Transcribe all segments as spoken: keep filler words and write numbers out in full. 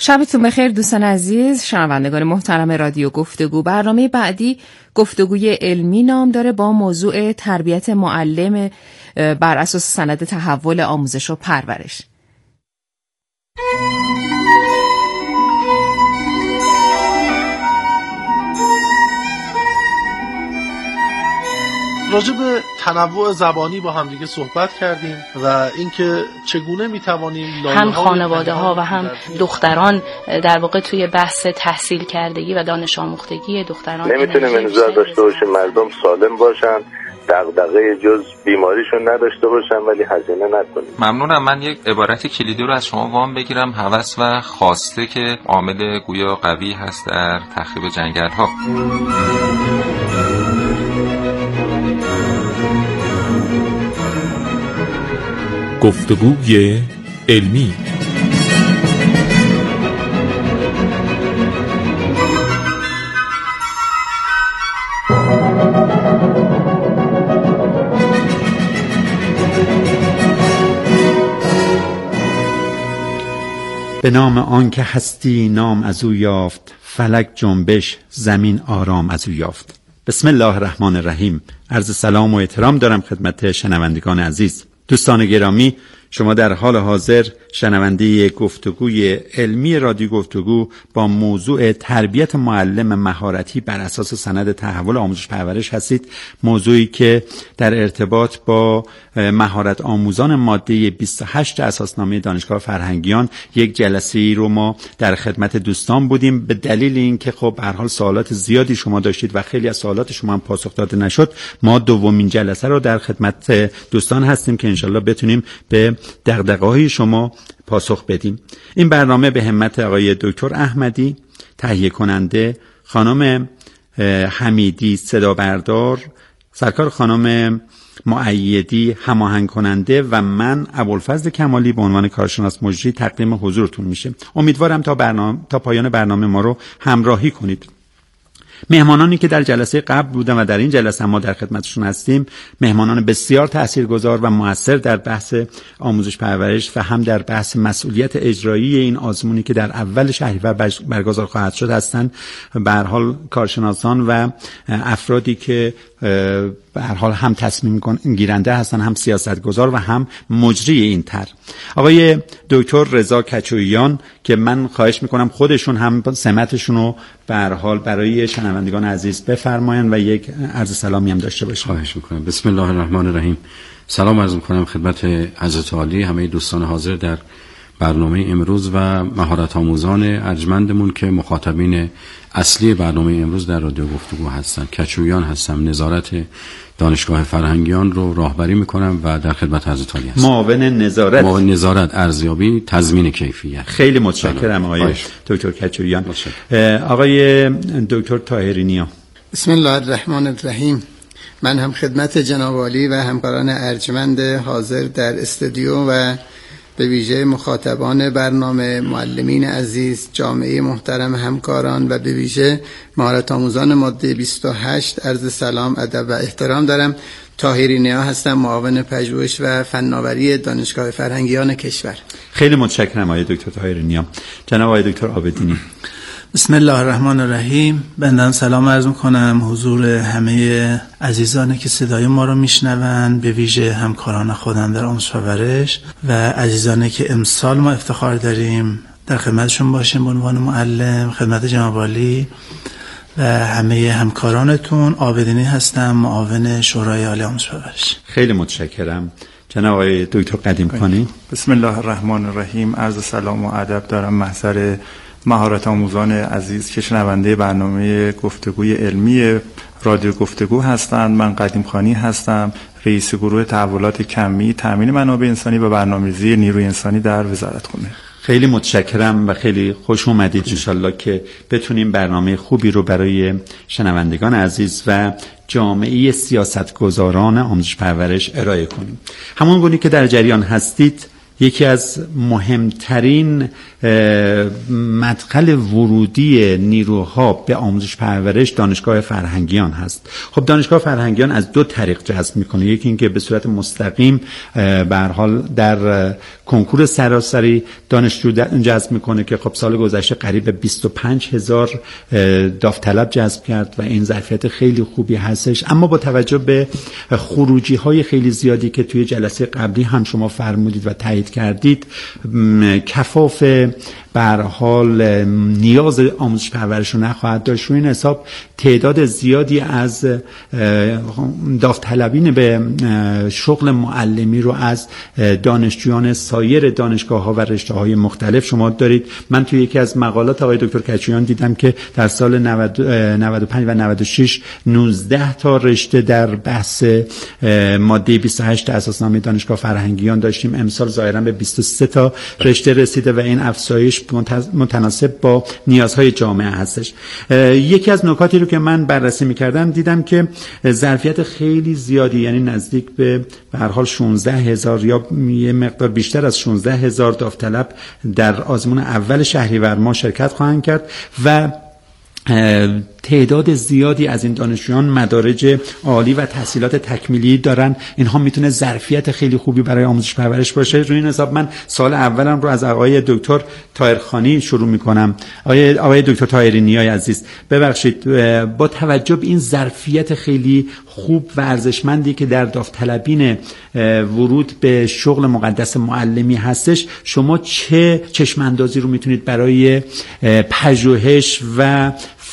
شبتون بخیر دوستان عزیز، شنوندگان محترم رادیو گفتگو. برنامه بعدی گفتگوی علمی نام داره با موضوع تربیت معلم بر اساس سند تحول آموزش و پرورش. راجع به تنوع زبانی با همدیگه صحبت کردیم و اینکه چگونه میتوانیم هم خانواده ها و هم دختران در واقع توی بحث تحصیل کردگی و دانش آموختگی دختران نمیتونیم انتظار داشته باشیم مردم سالم باشن، دغدغه جز بیماریشون نداشته باشن ولی هزینه نکنیم. ممنونم. من یک عبارت کلیدی رو از شما وام بگیرم. هوس و خواسته که عامل گویا قوی هست در تخریب جنگل ها. گفتگوی علمی. به نام آن که هستی نام از او یافت، فلک جنبش زمین آرام از او یافت. بسم الله الرحمن الرحیم. عرض سلام و احترام دارم خدمت شنوندگان عزیز. دوستان گرامی، شما در حال حاضر شنونده گفتگوی علمی رادیو گفتگو با موضوع تربیت معلم مهارتی بر اساس سند تحول آموزش پرورش هستید. موضوعی که در ارتباط با مهارت آموزان ماده بیست و هشت اساسنامه دانشگاه فرهنگیان یک جلسه‌ای رو ما در خدمت دوستان بودیم. به دلیل اینکه خب به هر حال سوالات زیادی شما داشتید و خیلی از سوالات شما هم پاسخ داده نشد، ما دومین جلسه رو در خدمت دوستان هستیم که انشالله بتونیم به دغدغه‌های شما پاسخ بدیم. این برنامه به همت آقای دکتر احمدی تهیه کننده، خانم حمیدی صدا بردار، سرکار خانم مؤیدی هماهنگ کننده و من ابوالفضل کمالی به عنوان کارشناس مجری تقدیم حضورتون میشه. امیدوارم تا برنامه تا پایان برنامه ما رو همراهی کنید. مهمانانی که در جلسه قبل بودن و در این جلسه ما در خدمتشون هستیم، مهمانان بسیار تاثیرگذار و مؤثر در بحث آموزش پرورش و هم در بحث مسئولیت اجرایی این آزمونی که در اول شهریور برگزار خواهد شد هستند. به هر حال کارشناسان و افرادی که به هر حال هم تصمیم گیرنده هستن، هم سیاستگزار و هم مجری این طرح. آقای دکتر رضا کچویان که من خواهش میکنم خودشون هم سمتشون رو به هر حال برای شنوندگان عزیز بفرمایند و یک عرض سلامی هم داشته باشیم. خواهش میکنم. بسم الله الرحمن الرحیم. سلام عرض میکنم خدمت حضرت عالی، همه دوستان حاضر در برنامه امروز و مهارت آموزان ارجمندمون که مخاطبین اصلی برنامه امروز در رادیو گفتگو هستند. کچویان هستم، نظارت دانشگاه فرهنگیان رو راهبری میکنم و در خدمت حضرت عالی هستم. معاون نظارت معاون نظارت ارزیابی تضمین کیفیت. خیلی متشکرم آقای دکتر کچویان. آقای دکتر طاهری نیا. بسم الله الرحمن الرحیم. من هم خدمت جناب عالی و همکاران ارجمند حاضر در استودیو و به ویژه مخاطبان برنامه، معلمین عزیز، جامعه محترم، همکاران و به ویژه مهارت آموزان ماده بیست و هشت عرض سلام، ادب و احترام دارم. طاهری نیا هستم، معاون پژوهش و فناوری دانشگاه فرهنگیان کشور. خیلی متشکرم آقای دکتر طاهری نیا. جناب آقای دکتر عابدینی. بسم الله الرحمن الرحیم. بنده سلام عرض میکنم حضور همه عزیزانی که صدای ما رو میشنوند، به ویژه همکاران خودم در آموزش پرورش و عزیزانی که امسال ما افتخار داریم در خدمتشون باشیم به عنوان معلم، خدمت جناب عالی و همه همکارانتون. عابدینی هستم، معاون شورای عالی آموزش پرورش. خیلی متشکرم. جناب آقای دکتر قدیم خانی. بسم الله الرحمن الرحیم. عرض سلام و ادب دارم محضر مهارت آموزان عزیز که شنونده برنامه گفتگوی علمی رادیو گفتگو هستند. من قدیم خانی هستم، رئیس گروه تحولات کمی، تامین منابع انسانی و برنامه‌ریزی نیروی انسانی در وزارتخونه. خیلی متشکرم و خیلی خوش اومدید. انشالله که بتونیم برنامه خوبی رو برای شنوندگان عزیز و جامعه سیاستگزاران آموزش پرورش ارائه کنیم. همون گونه که در جریان هستید، یکی از مهمترین مدخل ورودی نیروها به آموزش پرورش دانشگاه فرهنگیان هست. خب دانشگاه فرهنگیان از دو طریق جذب میکنه. یکی اینکه به صورت مستقیم به هر حال در کنکور سراسری دانشجو جذب میکنه که خب سال گذشته قریب بیست و پنج هزار داوطلب جذب کرد و این ظرفیت خیلی خوبی هستش. اما با توجه به خروجی های خیلی زیادی که توی جلسه قبلی هم شما فرمودید و تایید کردید، کفاف به هر حال نیاز آموزش پرورش رو نخواهد داشت. روی این حساب تعداد زیادی از داوطلبین به شغل معلمی رو از دانشجویان سایر دانشگاه‌ها و رشته‌های مختلف شما دارید. من توی یکی از مقالات آقای دکتر کچویان دیدم که در سال نود و پنج و نود و شش نوزده تا رشته در بحث ماده بیست و هشت اساسنامه دانشگاه فرهنگیان داشتیم. امسال ظاهراً به بیست و سه تا رشته رسیده و این افزایش متناسب با نیازهای جامعه هستش. یکی از نکاتی رو که من بررسی می‌کردم دیدم که ظرفیت خیلی زیادی، یعنی نزدیک به به هر حال شانزده هزار یا یه مقدار بیشتر از شانزده هزار داوطلب در آزمون اول شهریور ماه شرکت خواهند کرد و تعداد زیادی از این دانشجویان مدارج عالی و تحصیلات تکمیلی دارن. اینها میتونه ظرفیت خیلی خوبی برای آموزش پرورش باشه. روی این حساب من سال اولم رو از آقای دکتر طاهرخانی شروع میکنم. آقای آقای دکتر طاهری نیای عزیز، ببخشید، با توجه به این ظرفیت خیلی خوب و ارزشمندی که در داوطلبین ورود به شغل مقدس معلمی هستش، شما چه چشم اندازی رو میتونید برای پژوهش و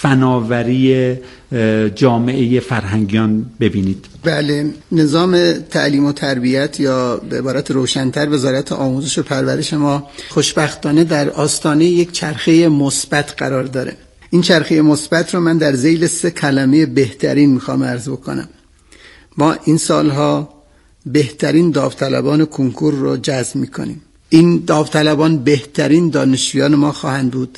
فناوری جامعه فرهنگیان ببینید؟ بله، نظام تعلیم و تربیت یا به عبارت روشن‌تر وزارت آموزش و پرورش ما خوشبختانه در آستانه یک چرخه مثبت قرار داره. این چرخه مثبت رو من در ذیل سه کلمه بهترین میخوام عرض بکنم. ما این سالها بهترین داوطلبان کنکور رو جذب میکنیم. این داوطلبان بهترین دانشجویان ما خواهند بود.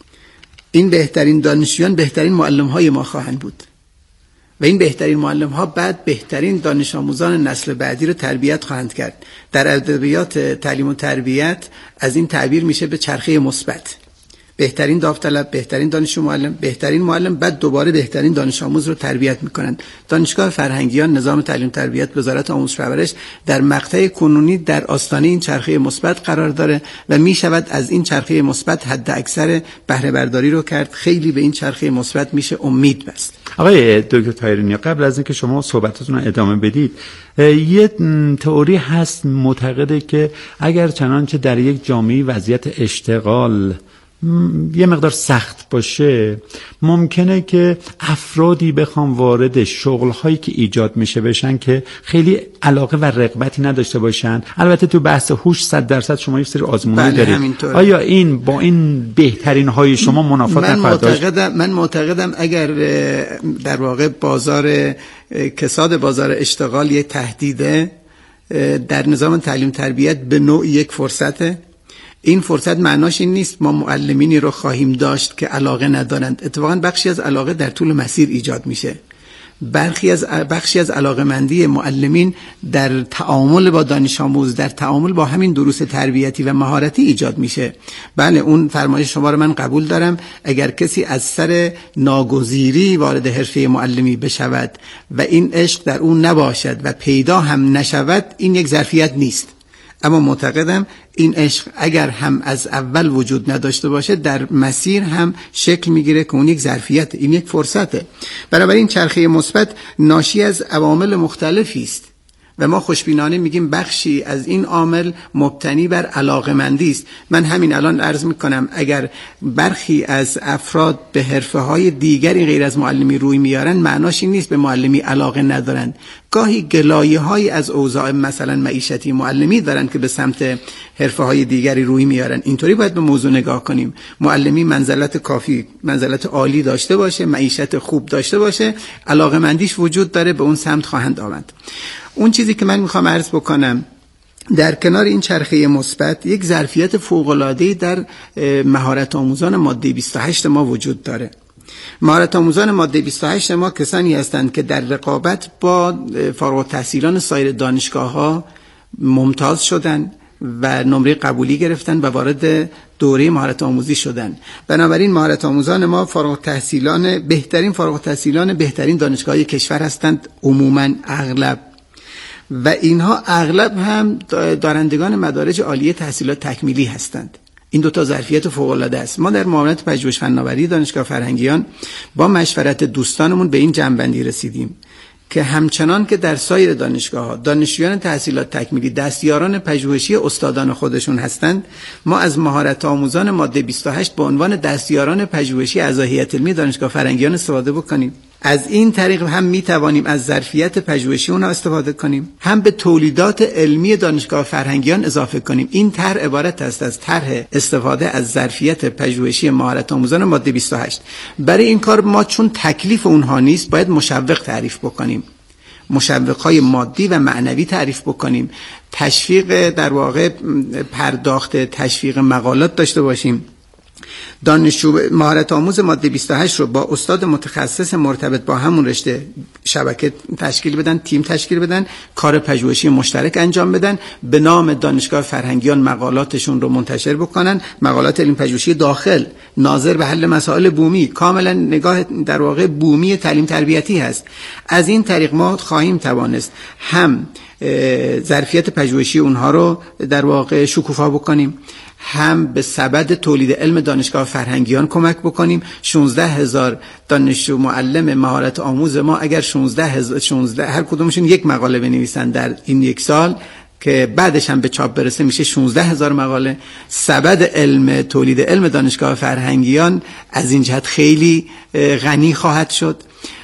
این بهترین دانشجویان بهترین معلم‌های ما خواهند بود و این بهترین معلم‌ها بعد بهترین دانش آموزان نسل بعدی رو تربیت خواهند کرد. در ادبیات تعلیم و تربیت از این تعبیر میشه به چرخه مثبت. بهترین داوطلب، بهترین دانشجو معلم، بهترین معلم، بعد دوباره بهترین دانش آموز رو تربیت میکنن. دانشگاه فرهنگیان نظام تعلیم تربیت وزارت آموزش پرورش در مقطع کنونی در آستانه این چرخه مثبت قرار داره و میشود از این چرخه مثبت حد اکثر بهره برداری رو کرد. خیلی به این چرخه مثبت میشه امید بست. آقای دکتر طاهری، قبل از اینکه شما صحبتتون رو ادامه بدید، یه تئوری هست معتقده که اگر چنانچه در یک جامعه وضعیت اشتغال یه مقدار سخت باشه، ممکنه که افرادی بخوام وارد شغل‌هایی که ایجاد میشه بشن که خیلی علاقه و رغبتی نداشته باشن. البته تو بحث هوش صد درصد شما یه سری آزمونی دارید. همینطوره. آیا این با این بهترین های شما منافات نخواهد داشت؟ من معتقدم اگر در واقع بازار کساد بازار اشتغال یک تهدیده، در نظام تعلیم تربیت به نوع یک فرصته. این فرصت معناش این نیست ما معلمینی رو خواهیم داشت که علاقه ندارند. اتفاقا بخشی از علاقه در طول مسیر ایجاد میشه. برخی از بخشی از علاقه‌مندی معلمین در تعامل با دانش آموز، در تعامل با همین دروس تربیتی و مهارتی ایجاد میشه. بله، اون فرمایش شما رو من قبول دارم. اگر کسی از سر ناگزیری وارد حرفه معلمی بشود و این عشق در اون نباشد و پیدا هم نشود، این یک ظرفیت نیست. اما معتقدم این عشق اگر هم از اول وجود نداشته باشه، در مسیر هم شکل میگیره که اون یک ظرفیت، این یک فرصته. بنابراین چرخه مثبت ناشی از عوامل مختلفی است و ما خوشبینانه میگیم بخشی از این عامل مبتنی بر علاقه‌مندی است. من همین الان عرض میکنم اگر برخی از افراد به حرفه‌های دیگری غیر از معلمی روی میارن، معناش این نیست به معلمی علاقه ندارن. گاهی گلایه‌هایی از اوضاع مثلا معیشتی معلمی دارن که به سمت حرفه‌های دیگری روی میارن. اینطوری باید به موضوع نگاه کنیم. معلمی منزلت کافی، منزلت عالی داشته باشه، معیشت خوب داشته باشه، علاقه‌مندیش وجود داره، به اون سمت خواهند آمد. اون چیزی که من میخوام عرض بکنم، در کنار این چرخه مثبت یک ظرفیت فوق‌العاده‌ای در مهارت آموزان ماده بیست و هشت ما وجود داره. مهارت آموزان ماده بیست و هشت ما کسانی هستند که در رقابت با فارغ التحصیلان سایر دانشگاه‌ها ممتاز شدن، و نمره قبولی گرفتن و وارد دوره مهارت آموزی شدن. بنابراین مهارت آموزان ما فارغ التحصیلان بهترین فارغ التحصیلان بهترین دانشگاه‌های کشور هستند عموماً اغلب، و اینها اغلب هم دارندگان مدارج عالیه تحصیلات تکمیلی هستند. این دو تا ظرفیت فوق‌العاده است. ما در معاونت پژوهش فناوری دانشگاه فرهنگیان با مشورت دوستانمون به این جنبندی رسیدیم که همچنان که در سایر دانشگاه‌ها دانشجویان تحصیلات تکمیلی دستیاران پژوهشی استادان خودشون هستند، ما از مهارت آموزان ماده بیست و هشت به عنوان دستیاران پژوهشی اعضای هیئت علمی دانشگاه فرهنگیان استفاده بکنیم. از این طریق هم می توانیم از ظرفیت پژوهشی اونها استفاده کنیم، هم به تولیدات علمی دانشگاه فرهنگیان اضافه کنیم. این طرح عبارت است از طرح استفاده از ظرفیت پژوهشی مهارت آموزان ماده بیست و هشت. برای این کار ما چون تکلیف اونها نیست باید مشوق تعریف بکنیم، مشوق‌های مادی و معنوی تعریف بکنیم، تشویق در واقع پرداخت تشویق مقالات داشته باشیم. دانشجو مهارت آموز ماده بیست و هشت رو با استاد متخصص مرتبط با همون رشته شبکه تشکیل بدن، تیم تشکیل بدن، کار پژوهشی مشترک انجام بدن، به نام دانشگاه فرهنگیان مقالاتشون رو منتشر بکنن، مقالات علم پژوهشی داخل ناظر به حل مسائل بومی، کاملا نگاه در واقع بومی تعلیم تربیتی هست. از این طریق ما خواهیم توانست هم ظرفیت پژوهشی اونها رو در واقع شکوفا بکنیم، هم به سبد تولید علم دانشگاه فرهنگیان کمک بکنیم. شانزده هزار دانشجو معلم مهارت آموز ما اگر شانزده هزار شانزده هر کدومشون یک مقاله بنویسن در این یک سال که بعدش هم به چاپ برسه میشه شانزده هزار مقاله، سبد علم تولید علم دانشگاه فرهنگیان از این جهت خیلی غنی خواهد شد.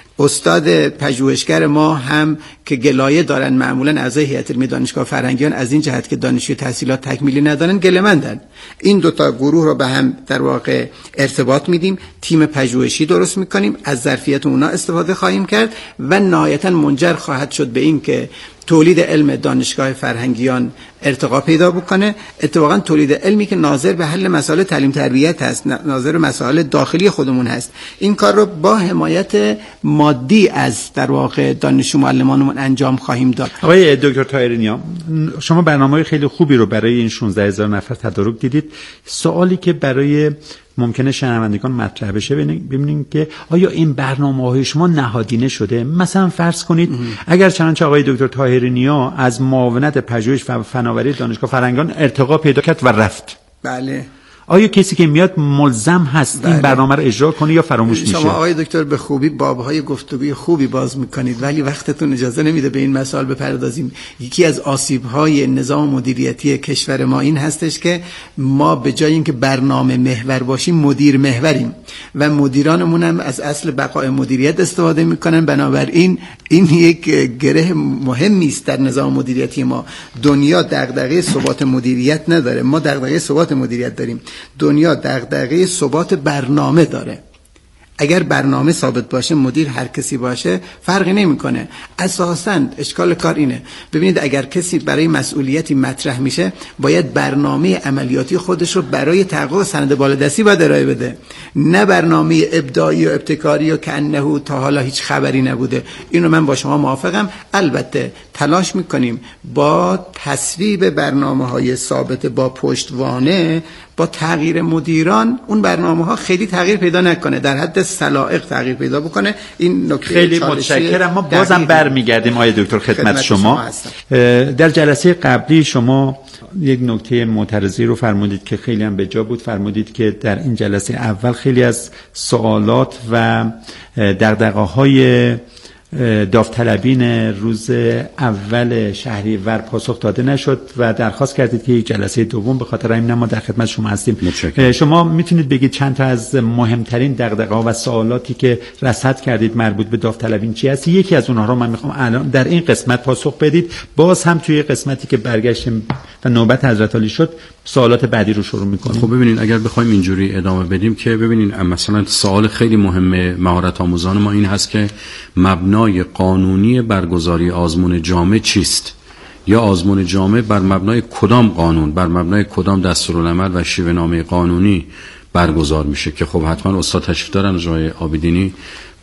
استاد پژوهشگر ما هم که گلایه دارن معمولا اعضای هیئت علمی دانشگاه فرهنگیان از این جهت که دانشجوی تحصیلات تکمیلی ندارن گله‌مندن. این دو تا گروه رو به هم در واقع ارتباط میدیم، تیم پژوهشی درست میکنیم، از ظرفیت اونا استفاده خواهیم کرد و نهایتا منجر خواهد شد به این که تولید علم دانشگاه فرهنگیان ارتقا پیدا بکنه. اتفاقا تولید علمی که ناظر به حل مسائل تعلیم تربیت هست، ناظر به مسائل داخلی خودمون هست. این کار رو با حمایت مادی از در واقع دانشجو معلمانمون انجام خواهیم داد. آقای دکتر طاهری نیا، شما برنامه‌های خیلی خوبی رو برای این شانزده هزار نفر تدارک دیدید. سوالی که برای ممکنه شنوندگان مطرح بشه ببینیم که آیا این برنامه‌های شما نهادینه شده؟ مثلا فرض کنید ام. اگر چنانچه آقای دکتر طاهری نیا از معاونت پژوهش و فناوری دانشگاه فرهنگیان ارتقا پیدا کرد و رفت، بله، آیا کسی که میاد ملزم هست بله. این برنامه رو اجرا کنه یا فراموش میشه؟ شما آقای دکتر به خوبی بابهای گفتگوی خوبی باز میکنید، ولی وقتتون اجازه نمیده به این مسائل بپردازیم. یکی از آسیب‌های نظام مدیریتی کشور ما این هستش که ما به جای اینکه برنامه محور باشیم مدیر محوریم و مدیرانمون هم از اصل بقای مدیریت استفاده میکنن. بنابراین این یک گره مهمی است در نظام مدیریتی ما. دنیا دغدغه ثبات مدیریت نداره، ما دغدغه ثبات مدیریت داریم. دنیا دغدغه ثبات برنامه داره. اگر برنامه ثابت باشه مدیر هر کسی باشه فرقی نمیکنه. اساساً اشکال کار اینه، ببینید اگر کسی برای مسئولیتی مطرح میشه باید برنامه عملیاتی خودش رو برای تحقق سند بالادستی باید ارائه بده، نه برنامه ابداعی و ابتکاری و کأنه تا حالا هیچ خبری نبوده. اینو من با شما موافقم. البته تلاش میکنیم با تصویب برنامه‌های ثابت با پشتوانه با تغییر مدیران اون برنامه‌ها خیلی تغییر پیدا نکنه، در حد سلائق تغییر پیدا بکنه. این نکته خیلی متشکرم. ما بازم برمیگردیم آقای دکتر خدمت, خدمت شما, شما در جلسه قبلی شما یک نکته معترضی رو فرمودید که خیلی هم به جا بود. فرمودید که در این جلسه اول خیلی از سوالات و دغدغه‌های داوطلبین روز اول شهریور پاسخ داده نشد و درخواست کردید که یک جلسه دوم، به خاطر همین ما در خدمت شما هستیم. متشکرم. شما میتونید بگید چند تا از مهمترین دغدغه‌ها و سوالاتی که رصد کردید مربوط به داوطلبین چی هست؟ یکی از اونها رو من میخوام الان در این قسمت پاسخ بدید، باز هم توی قسمتی که برگشتیم و نوبت حضرت علی شد سوالات بعدی رو شروع میکنیم. خب ببینید اگر بخوایم اینجوری ادامه بدیم که ببینید مثلا سوال خیلی مهمه مهارت آموزان ما این هست که مبنای قانونی برگزاری آزمون جامع چیست؟ یا آزمون جامع بر مبنای کدام قانون، بر مبنای کدام دستورالعمل و شیوه نامه قانونی برگزار میشه؟ که خب حتما استاد تشریف دارن جای عابدینی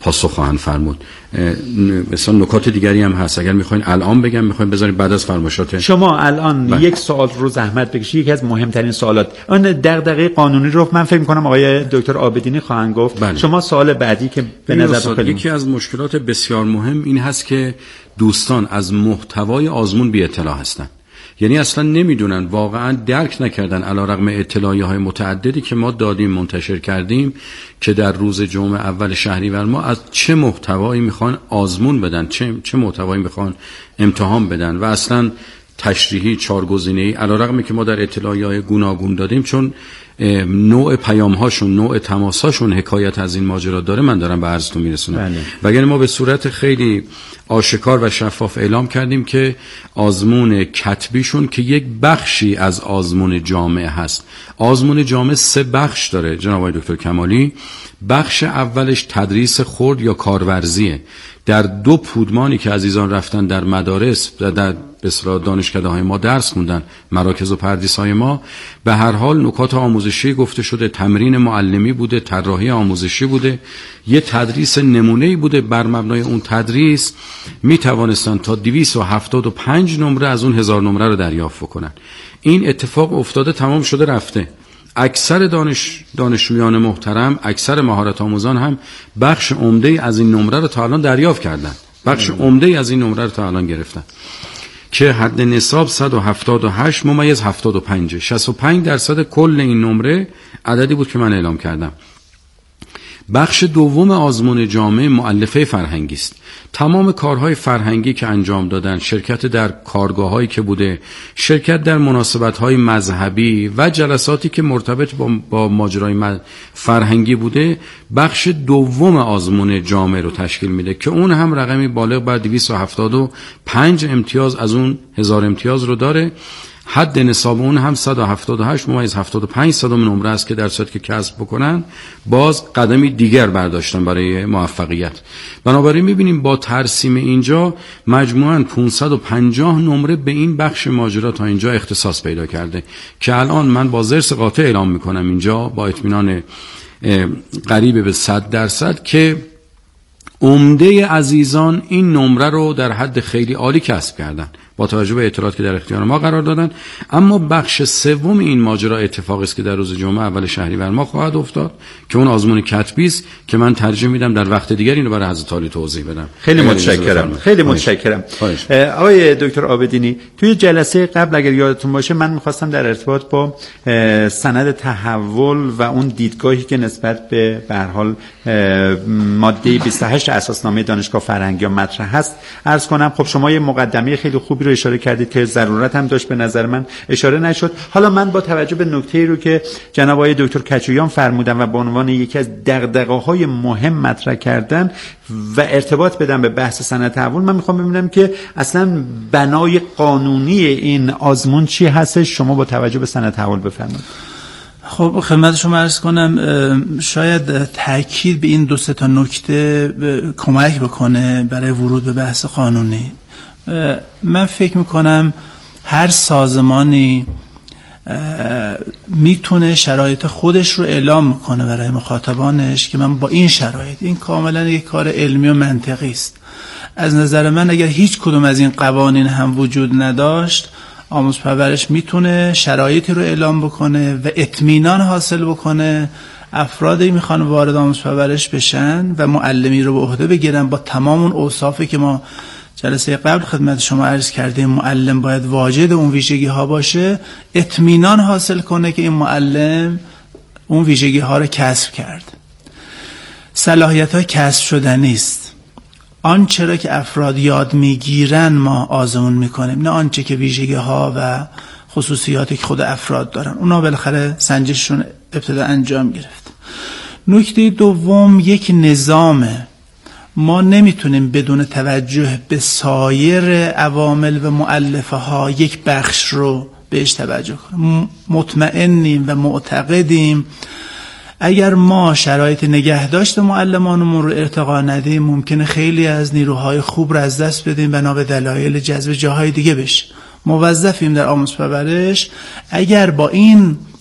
پاسخ خواهند فرمود. مثلا نکات دیگری هم هست، اگر میخواین الان بگم، میخواین بذارید بعد از فرمایشات شما الان بله. یک سوال رو زحمت بکشید، یکی از مهمترین سوالات اون دغدغه قانونی رو من فکر می‌کنم آقای دکتر عابدینی خواهند گفت. بله. شما سوال بعدی که به نظر بخورید، یکی از مشکلات بسیار مهم این هست که دوستان از محتوای آزمون بی اطلاع هستند. یعنی اصلا نمیدونن، واقعا درک نکردن علیرغم اطلاعیه‌های متعددی که ما دادیم منتشر کردیم که در روز جمعه اول شهریور ما از چه محتوایی میخوان آزمون بدن، چه چه محتوایی میخوان امتحان بدن و اصلا تشریحی چهارگزینه‌ای علیرغم که ما در اطلاعیه‌های گوناگون دادیم، چون نوع پیام‌هاشون، نوع تماس‌هاشون حکایت از این ماجرا داره، من دارم به عرضتون میرسونم. وگرنه ما به صورت خیلی آشکار و شفاف اعلام کردیم که آزمون کتبیشون که یک بخشی از آزمون جامعه هست. آزمون جامعه سه بخش داره جناب آقای دکتر کمالی. بخش اولش تدریس خرد یا کارورزیه. در دو پودمانی که عزیزان رفتن در مدارس و در بسیار دانشکده‌های ما درس خوندن، مراکز و پردیس‌های ما، به هر حال نکات آموزشی گفته شده، تمرین معلمی بوده، طراحی آموزشی بوده، یه تدریس نمونه‌ای بوده. بر مبنای اون تدریس می توانستن تا دویست و هفتاد و پنج نمره از اون هزار نمره رو دریافت کنن. این اتفاق افتاده، تمام شده، رفته. اکثر دانش دانشجویان محترم، اکثر مهارت آموزان هم بخش عمده از این نمره رو تا الان دریافت کردن. بخش عمده از این نمره رو تا الان گرفتن که حد نصاب صد و هفتاد و هشت ممیز هفتاد و پنج، شصت و پنج درصد کل این نمره عددی بود که من اعلام کردم. بخش دوم آزمون جامعه مؤلفه فرهنگی است. تمام کارهای فرهنگی که انجام دادن، شرکت در کارگاه‌هایی که بوده، شرکت در مناسبت‌های مذهبی و جلساتی که مرتبط با, با ماجرای فرهنگی بوده، بخش دوم آزمون جامعه رو تشکیل میده که اون هم رقمی بالغ بر دویست و هفتاد و پنج امتیاز از اون هزار امتیاز رو داره. حد نصاب اون هم صد و هفتاد و هشت ممیز هفتاد و پنج صدم نمره است که در صورتی که کسب بکنن باز قدمی دیگر برداشتن برای موفقیت. بنابراین میبینیم با ترسیم اینجا مجموعاً پانصد و پنجاه نمره به این بخش ماجرا تا اینجا اختصاص پیدا کرده که الان من با ضرس قاطع اعلام میکنم اینجا با اطمینان قریب به صد درصد که عمده عزیزان این نمره رو در حد خیلی عالی کسب کردن با توجه به اطلاعاتی که در اختیار ما قرار دادن. اما بخش سوم این ماجرا اتفاقی است که در روز جمعه اول شهریور ما خواهد افتاد که اون آزمون کتبی است که من ترجیح میدم در وقت دیگری اینو برای حضرت عالی توضیح بدم. خیلی متشکرم. خیلی متشکرم. آقای دکتر عابدینی، توی جلسه قبل اگر یادتون باشه من می‌خواستم در ارتباط با سند تحول و اون دیدگاهی که نسبت به به هر حال ماده بیست و هشت اساسنامه دانشگاه فرهنگی مطرح هست عرض کنم. خب شما یه مقدمه خیلی خوبی رو اشاره کردید که ضرورت هم داشت، به نظر من اشاره نشد. حالا من با توجه به نکته‌ای رو که جناب آقای دکتر کچویان فرمودن و به عنوان یکی از دغدغه‌های مهم مطرح کردن و ارتباط بدم به بحث سند تحول، من میخوام ببینم که اصلا بنای قانونی این آزمون چی هستش، شما با توجه به سند تحول بفرمایید. خب خدمت شما عرض کنم، شاید تاکید به این دو سه تا نکته کمک بکنه برای ورود به بحث قانونی. من فکر میکنم هر سازمانی میتونه شرایط خودش رو اعلام میکنه برای مخاطبانش که من با این شرایط، این کاملا یک کار علمی و منطقی است. از نظر من اگر هیچ کدوم از این قوانین هم وجود نداشت، آموز پرورش میتونه شرایطی رو اعلام بکنه و اطمینان حاصل بکنه افرادی میخوان وارد آموز پرورش بشن و معلمی رو به عهده بگیرن با تمام اون اوصافی که ما جلسه قبل خدمت شما عرض کردیم. معلم باید واجد اون ویژگی ها باشه، اطمینان حاصل کنه که این معلم اون ویژگی ها رو کسب کرد. صلاحیت ها کسب شدنی است. آنچه را که افراد یاد میگیرن ما آزمون میکنیم، نه آنچه که ویژگی ها و خصوصیاتی که خود افراد دارن. اونا بالاخره سنجششون ابتدا انجام گرفت. نکته دوم یک نظامه. ما نمیتونیم بدون توجه به سایر عوامل و مؤلفه ها یک بخش رو بهش توجه کنیم. مطمئنیم و معتقدیم اگر ما شرایط نگهداشت معلمانمون رو ارتقا ندیم ممکنه خیلی از نیروهای خوب رو از دست بدیم بنا به دلایل جذب جاهای دیگه بشه. موظفیم در آموزش پرورش اگر با این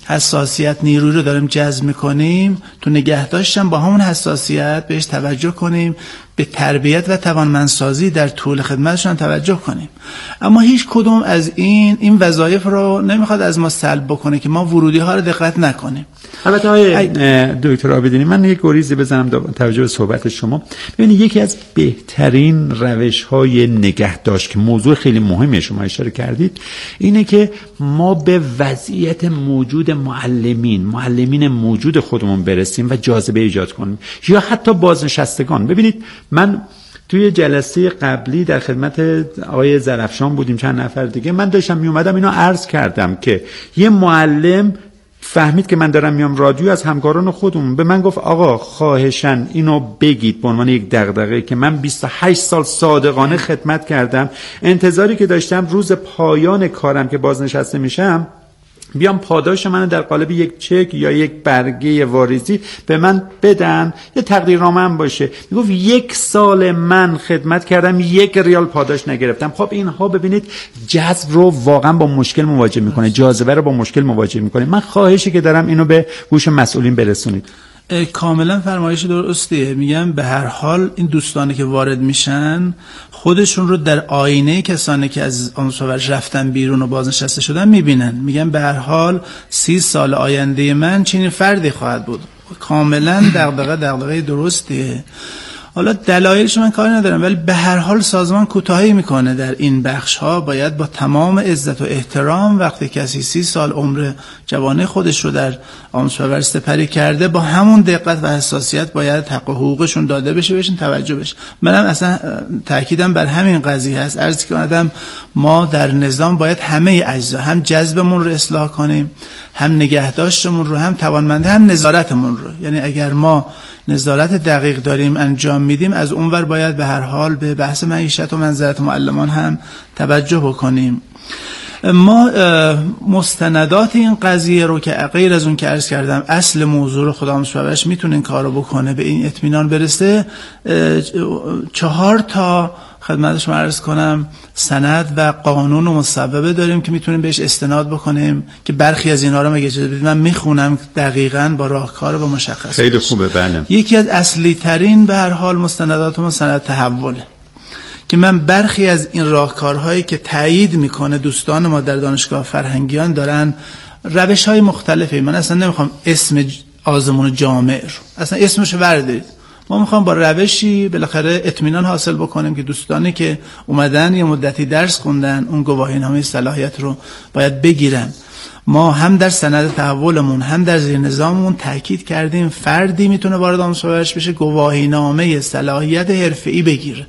حساسیت نیروی رو داریم جذب میکنیم، تو نگهداشتن با همون حساسیت بهش توجه کنیم، به تربیت و توانمندسازی در طول خدمتشون توجه کنیم. اما هیچ کدوم از این این وظایف رو نمیخواد از ما سلب بکنه که ما ورودی ها رو دقت نکنیم. البته های دکتر عابدینی، من یک گریزی بزنم توجه به صحبت شما. ببینید یکی از بهترین روش های نگهداشت که موضوع خیلی مهمی شما اشاره کردید اینه که ما به وضعیت موجود معلمین معلمین موجود خودمون برسیم و جاذبه ایجاد کنیم، یا حتی بازنشستگان. ببینید من توی جلسه قبلی در خدمت آقای زرفشان بودیم، چند نفر دیگه، من داشتم می اومدم اینو عرض کردم که یه معلم فهمید که من دارم میام رادیو، از همکاران خودمون به من گفت آقا خواهشاً اینو بگید به عنوان یک دغدغه که من بیست و هشت سال صادقانه خدمت کردم، انتظاری که داشتم روز پایان کارم که بازنشسته میشم بیام پاداش من در قالب یک چک یا یک برگه واریزی به من بدن، یه تقدیرنامه هم باشه. میگفت یک سال من خدمت کردم یک ریال پاداش نگرفتم. خب اینها ببینید جذب رو واقعا با مشکل مواجه میکنه، جاذبه رو با مشکل مواجه میکنه. من خواهشی که دارم اینو به گوش مسئولین برسونید. کاملا فرمایش درستیه. میگم به هر حال این دوستانی که وارد میشن خودشون رو در آینه کسانی که از آموزش رفتن بیرون و بازنشسته شدن میبینن. میگم به هر حال سی سال آینده من چنین فردی خواهد بود. کاملا دغدغه دغدغه درستیه. حالا دلایلش من کاری ندارم، ولی به هر حال سازمان کوتاهی میکنه در این بخش ها. باید با تمام عزت و احترام وقتی کسی سی سال عمر جوانه خودش رو در آموزش پرورش سپری کرده، با همون دقت و حساسیت باید حق و حقوقشون داده بشه، بهشون توجه بشه. منم اصلا تاکیدم بر همین قضیه هست. عرض کردم ما در نظام باید همه اجزا، هم جذبمون رو اصلاح کنیم، هم نگهداشتمون رو، هم توانمندی، هم نظارتمون رو. یعنی اگر ما نظارت دقیق داریم انجام میدیم، از اونور باید به هر حال به بحث معیشت و منزلت معلمان هم توجه بکنیم. ما مستندات این قضیه رو که غیر از اون که عرض کردم اصل موضوع رو خدا مشابهش میتونه این کارو بکنه، به این اطمینان برسه، چهار تا خدمت شما عرض کنم سند و قانون و مصوبه داریم که میتونیم بهش استناد بکنیم که برخی از اینا رو مگه اجازه بدید من میخونم دقیقاً با راهکار و مشخص. خیلی خوبه. بله. یکی از اصلی ترین به هر حال مستنداتمون سند تحوله که من برخی از این راهکارهایی که تایید میکنه دوستان ما در دانشگاه فرهنگیان دارن روش‌های مختلفی. من اصلا نمیخوام اسم آزمون جامع رو اصلا اسمش بردارید، ما میخوام با روشی بالاخره اطمینان حاصل بکنیم که دوستانی که اومدن یه مدتی درس خوندن اون گواهینامه صلاحیت رو باید بگیرن. ما هم در سند تحولمون هم در زیر نظاممون تاکید کردیم فردی میتونه وارد آموزش بشه گواهینامه صلاحیت حرفه‌ای بگیره.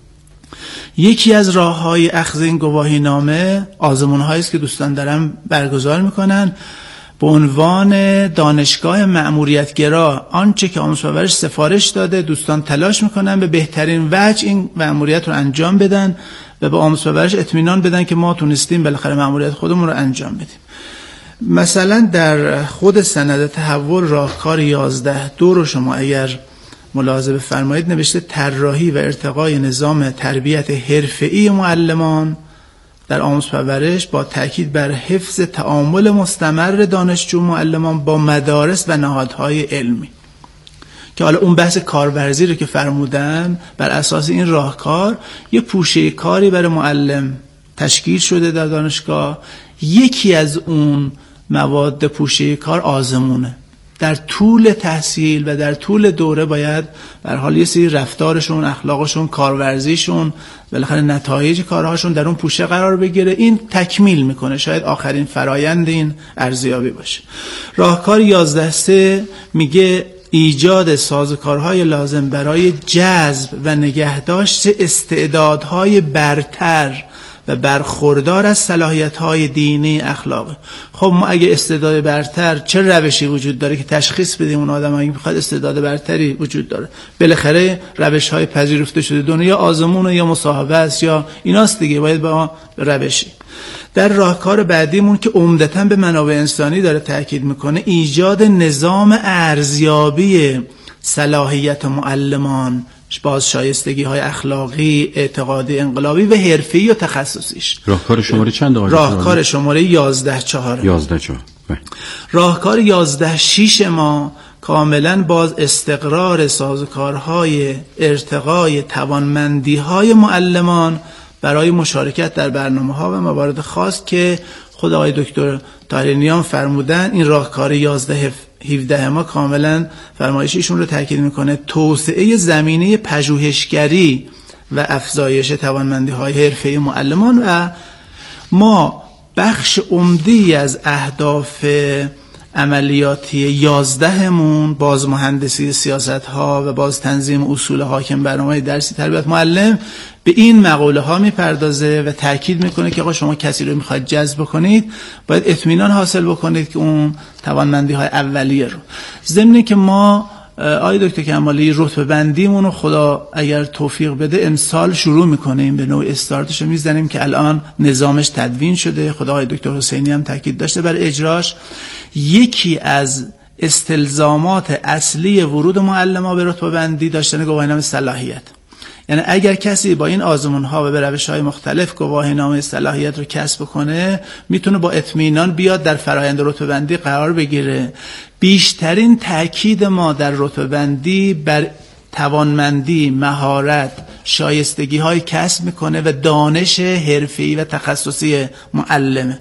یکی از راه‌های اخذ این گواهینامه آزمون‌هایی است که دوستان دارن برگزار میکنن به عنوان دانشگاه مأموریت‌گرا. آنچه که آموزش پرورش سفارش داده دوستان تلاش میکنن به بهترین وجه این مأموریت رو انجام بدن و به آموزش پرورش اطمینان بدن که ما تونستیم بالاخره مأموریت خودمون رو انجام بدیم. مثلا در خود سند تحول راهکار یازده دو رو شما اگر ملاحظه بفرمایید نوشته طراحی و ارتقای نظام تربیت حرفه‌ای معلمان در آموزش پرورش با تاکید بر حفظ تعامل مستمر دانشجو معلمان با مدارس و نهادهای علمی. که حالا اون بحث کارورزی رو که فرمودن بر اساس این راهکار یه پوشه کاری برای معلم تشکیل شده در دانشگاه. یکی از اون مواد پوشه کار آزمونه. در طول تحصیل و در طول دوره باید به هر حال یه سری رفتارشون، اخلاقشون، کارورزیشون، بالاخره نتایج کارهاشون در اون پوشه قرار بگیره. این تکمیل میکنه شاید آخرین فرایند این ارزیابی باشه. راهکار یازده سه میگه ایجاد سازوکارهای لازم برای جذب و نگهداشت استعدادهای برتر و برخوردار از صلاحیت‌های دینی اخلاقی. خب ما اگه استعداد برتر، چه روشی وجود داره که تشخیص بدیم اون آدم اگه میخواد استعداد برتری وجود داره؟ بالاخره روش‌های پذیرفته شده دنیا آزمون یا مصاحبه است یا ایناست دیگه، باید با روشی. در راهکار بعدیمون که عمدتاً به منابع انسانی داره تاکید میکنه ایجاد نظام ارزیابی صلاحیت معلمان، باز شایستگی های اخلاقی، اعتقادی، انقلابی و حرفی و تخصصیش. راهکار شماره چند آقای؟ راهکار شماره یازده چهار. یازده چهار. راهکار یازده شیش ما کاملا باز استقرار سازوکارهای ارتقای توانمندی‌های معلمان برای مشارکت در برنامه‌ها و موارد خاص که خود آقای دکتر طاهریان فرمودن. این راهکار یازده هفده ما کاملا فرمایش ایشون رو تاکید میکنه، توسعه زمینه پژوهشگری و افزایش توانمندی‌های حرفه‌ای معلمان. و ما بخش عمده‌ای از اهداف عملیاتی یازدهمون، باز مهندسی سیاست‌ها و باز تنظیم اصول حاکم برنامه درسی تربیت معلم، به این مقوله ها میپردازه و تاکید میکنه که آقا شما کسی رو میخواید جذب کنید باید اطمینان حاصل بکنید که اون توانمندی های اولیه رو، ضمن که ما آقای دکتر کمالی رتبه بندیمون رو خدا اگر توفیق بده امسال شروع میکنیم، به نوع استارتش رو میزنیم که الان نظامش تدوین شده. خدا آقای دکتر حسینی هم تاکید داشته بر اجراش. یکی از استلزامات اصلی ورود معلم‌ها به رتبه بندی داشتن گواهینامه صلاحیت، یعنی اگر کسی با این آزمون‌ها و به روش‌های مختلف گواهینامه صلاحیت رو کسب کنه میتونه با اطمینان بیاد در فرآیند رتبه بندی قرار بگیره. بیشترین تاکید ما در رتبه بندی بر توانمندی، مهارت، شایستگی‌های کسب میکنه و دانش حرفه‌ای و تخصصی معلمه.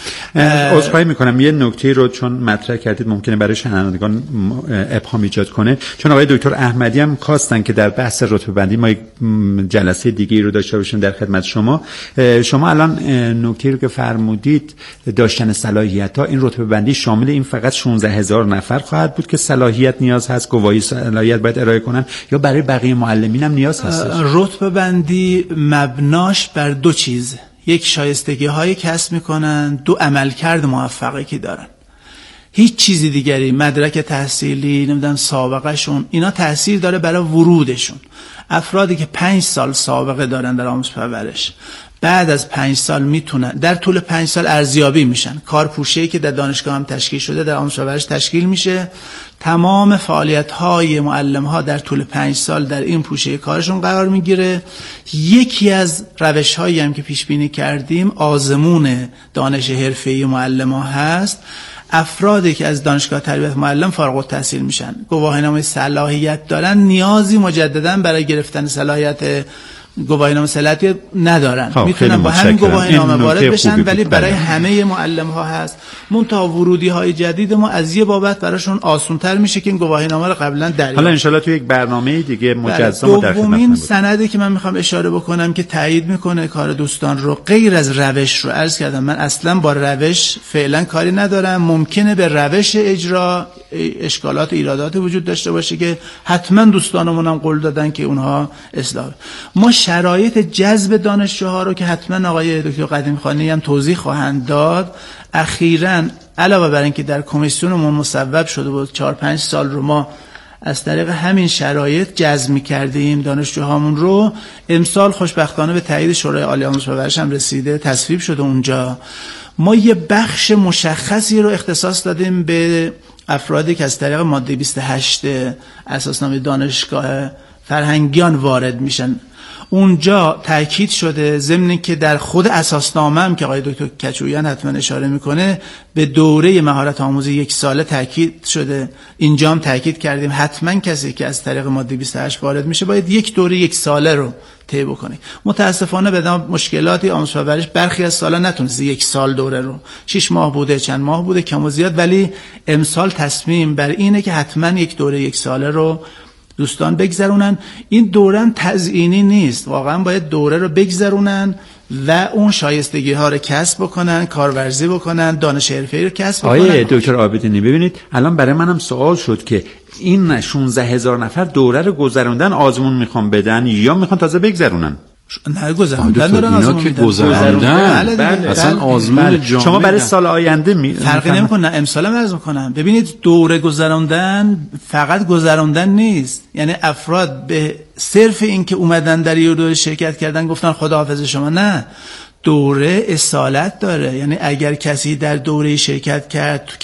عذرخواهی میکنم یه نکته رو چون مطرح کردید ممکنه برای شنوندگان ابهام ایجاد کنه، چون آقای دکتر احمدی هم خواستن که در بحث رتبه بندی ما یک جلسه دیگه رو داشته باشیم در خدمت شما. شما الان نکته رو که فرمودید داشتن صلاحیت ها، این رتبه بندی شامل این فقط شانزده هزار نفر خواهد بود که صلاحیت نیاز هست، گواهی صلاحیت باید ارائه کنن، یا برای بقیه معلمین هم نیاز هست؟ رتبه بندی مبناش بر دو چیز، یک شایستگی های کسب میکنن، دو عملکرد موفقی که دارن. هیچ چیزی دیگری، مدرک تحصیلی، نمیدونم سابقه شون، اینا تأثیر داره برای ورودشون. افرادی که پنج سال سابقه دارن در آموزش پرورش بعد از پنج سال میتونن در طول پنج سال ارزیابی میشن، کارپوشه‌ای که در دانشگاه هم تشکیل شده در آموزش پرورش تشکیل میشه، تمام فعالیت‌های معلم‌ها در طول پنج سال در این پوشه کارشون قرار میگیره. یکی از روش‌هایی هم که پیش بینی کردیم آزمون دانش حرفه‌ای معلم‌ها هست. افرادی که از دانشگاه تربیت معلم فارغ التحصیل میشن، گواهینامه صلاحیت دارن، نیازی مجددا برای گرفتن صلاحیت گواهینامه صلاحیت ندارن، میتونن با همین گواهینامه وارد بشن، ولی برای همه معلم ها هست. منتها ورودی های جدید ما از یه بابت براشون آسان‌تر میشه که این گواهینامه رو قبلا دریافت. حالا ان شاءالله تو یک برنامه دیگه مجزا ما در خدمت دومین سندی که من میخوام اشاره بکنم که تایید میکنه کار دوستان رو، غیر از روش رو عرض کردم، من اصلا با روش فعلا کاری ندارم. ممکنه به روش اجرا اشکالات و ایرادات وجود داشته باشه که حتما دوستانمون هم قول دادن که اونها اصلاح. ما شرایط جذب دانشجوها رو که حتما آقای دکتر قدیم خانی هم توضیح خواهند داد، اخیراً علاوه بر اینکه در کمیسیونمون مصوب شده بود چهار پنج سال رو ما از طریق همین شرایط جذب می‌کردیم دانشجوهامون رو، امسال خوشبختانه به تایید شورای عالی آموزش و پرورش هم رسیده، تصویب شده اونجا. ما یه بخش مشخصی رو اختصاص دادیم به افرادی که از طریق ماده بیست و هشت اساسنامه دانشگاه فرهنگیان وارد میشن. اونجا تاکید شده، ضمن که در خود اساسنامه هم که آقای دکتر کچویان حتما اشاره میکنه به دوره مهارت آموزی یک ساله تاکید شده، اینجا هم تاکید کردیم حتما کسی که از طریق ماده بیست و هشت وارد میشه باید یک دوره یک ساله رو طی بکنه. متاسفانه به دلیل مشکلاتی آموزش و پرورش برخی از سالا نتونسته یک سال دوره رو، شش ماه بوده، چند ماه بوده، کم و زیاد، ولی امسال تصمیم بر اینه که حتما یک دوره یک ساله رو دوستان بگذرونن. این دوره تزیینی نیست، واقعا باید دوره رو بگذرونن و اون شایستگی ها رو کسب بکنن، کارورزی بکنن، دانش حرفه‌ای رو کسب بکنن. آقای دکتر عابدینی ببینید الان برای منم سوال شد که این شانزده هزار نفر دوره رو گذروندن، آزمون میخوان بدن یا میخوان تازه بگذرونن؟ نه گذروندن دارن، اینا که گذروندن بله اصلا آزمون جامعه. شما برای سال آینده می... فرقی نمیکنه. امسال هم عرض میکنم ببینید دوره گذروندن فقط گذروندن نیست، یعنی افراد به صرف این که اومدن در یه دوره شرکت کردن گفتن خداحافظ شما، نه، دوره اصالت داره. یعنی اگر کسی در دوره شرکت کرد